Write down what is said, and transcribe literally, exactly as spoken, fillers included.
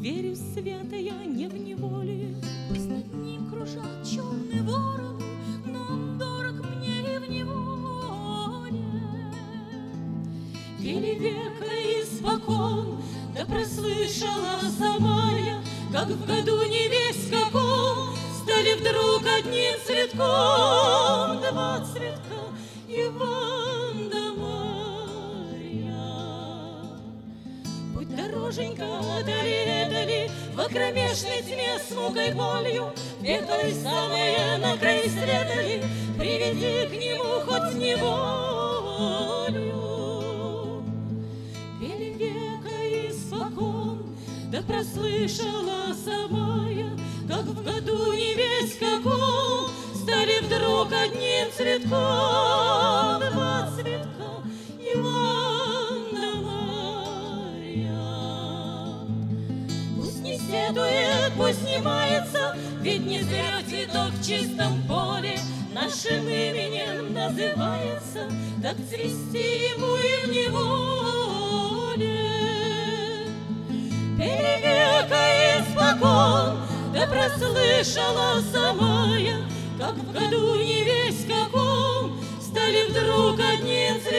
верю свято я не в неволе. Пусть над ним кружат черные вороны, но он дорог мне и в неволе. Пели века испокон, да прослышала сама я, как в году не весть каком стали вдруг одним цветком два цветка Иван да Марья. Путь дороженька дали, дали, в кромешной тьме с мукой болью, векой самые на край средали, приведи к нему хоть неволю. Пели века испокон, да прослышала сама я, как в году не весть каком стали вдруг одним цветком два цветка Иван да Марья. Пусть не седует, пусть не мается, ведь не зря цветок в чистом поле нашим именем называется, так цвести ему и в неволе. Пели века испокон, да прослышала сама я, как в году не весть каком стали вдруг одним цветком